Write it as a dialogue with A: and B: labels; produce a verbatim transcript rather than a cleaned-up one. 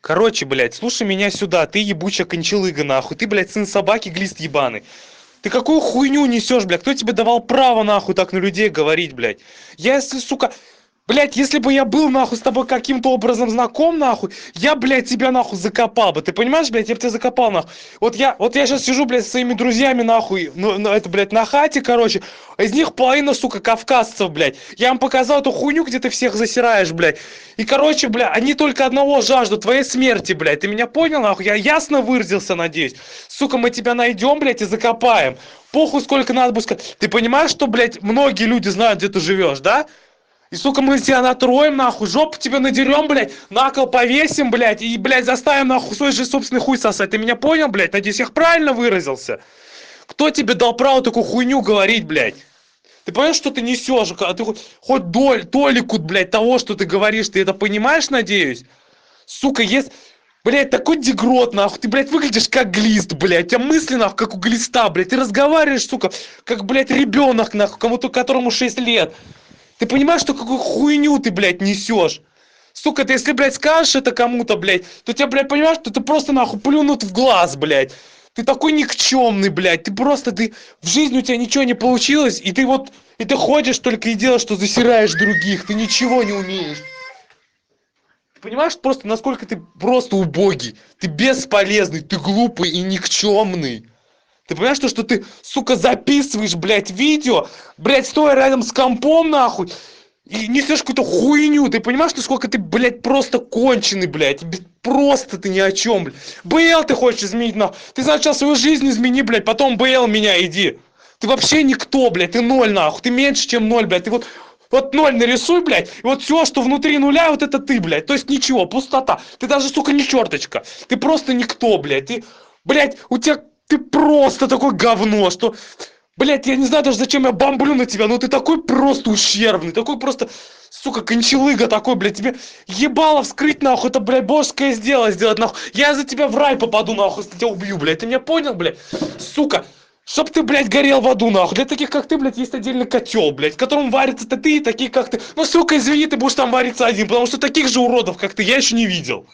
A: Короче, блядь, слушай меня сюда, ты ебучая кончалыга, нахуй. Ты, блядь, сын собаки, глист ебаный. Ты какую хуйню несешь, блядь? Кто тебе давал право, нахуй, так на людей говорить, блядь? Я, если, сука... Блядь, если бы я был, нахуй, с тобой каким-то образом знаком, нахуй, я, блядь, тебя, нахуй, закопал бы. Ты понимаешь, блядь, я бы тебя закопал, нахуй. Вот я, вот я сейчас сижу, блядь, со своими друзьями, нахуй, ну, ну это, блядь, на хате, короче. Из них половина, сука, кавказцев, блядь. Я им показал эту хуйню, где ты всех засираешь, блядь. И, короче, блядь, они только одного жаждут, твоей смерти, блядь. Ты меня понял, нахуй? Я ясно выразился, надеюсь. Сука, мы тебя найдем, блядь, и закопаем. Похуй, сколько надо будет сказать. Ты понимаешь, что, блядь, многие люди знают, где ты живешь, да? И, сука, мы тебя натроем, нахуй, жопу тебе надерем, блядь, на кол повесим, блядь, и, блядь, заставим, нахуй, свой же собственный хуй сосать. Ты меня понял, блядь? Надеюсь, я правильно выразился? Кто тебе дал право такую хуйню говорить, блядь? Ты понимаешь, что ты несешь? Ты хоть, хоть доль, толику, блядь, того, что ты говоришь, ты это понимаешь, надеюсь? Сука, есть... Блядь, такой дегрот, нахуй, ты, блядь, выглядишь как глист, блядь, у тебя мысли, нахуй, как у глиста, блядь, ты разговариваешь, сука, как, блядь, ребенок, нахуй, кому-то, которому шесть лет. Ты понимаешь, что какую хуйню ты, блядь, несешь? Сука, ты если, блядь, скажешь это кому-то, блядь, то тебя, блядь, понимаешь, что ты просто, нахуй, плюнут в глаз, блядь. Ты такой никчемный, блядь, ты просто, ты, в жизни у тебя ничего не получилось, и ты вот, и ты ходишь только и делаешь, что засираешь других, ты ничего не умеешь. Ты понимаешь просто, насколько ты просто убогий, ты бесполезный, ты глупый и никчемный. Ты понимаешь, то, что ты, сука, записываешь, блядь, видео, блядь, стоя рядом с компом, нахуй, и несешь какую-то хуйню. Ты понимаешь, насколько ты, блядь, просто конченый, блядь, просто ты ни о чем, блядь. БЛ ты хочешь изменить, нахуй. Ты сначала свою жизнь измени, блядь, потом БЛ меня иди. Ты вообще никто, блядь, ты ноль, нахуй, ты меньше, чем ноль, блядь, ты вот... Вот ноль нарисуй, блядь, и вот все, что внутри нуля, вот это ты, блядь. То есть ничего, пустота. Ты даже, сука, не черточка. Ты просто никто, блядь. Ты, блядь, у тебя... Ты просто такое говно, что... Блядь, я не знаю даже, зачем я бомблю на тебя, но ты такой просто ущербный, такой просто, сука, кончалыга такой, блядь, тебе ебало вскрыть, нахуй, это, блядь, божеское дело сделать, нахуй. Я за тебя в рай попаду, нахуй, если тебя убью, блядь, ты меня понял, блядь? Сука, чтоб ты, блядь, горел в аду, нахуй. Для таких, как ты, блядь, есть отдельный котел, блядь, в котором варятся-то ты и такие, как ты. Ну, сука, извини, ты будешь там вариться один, потому что таких же уродов, как ты, я еще не видел.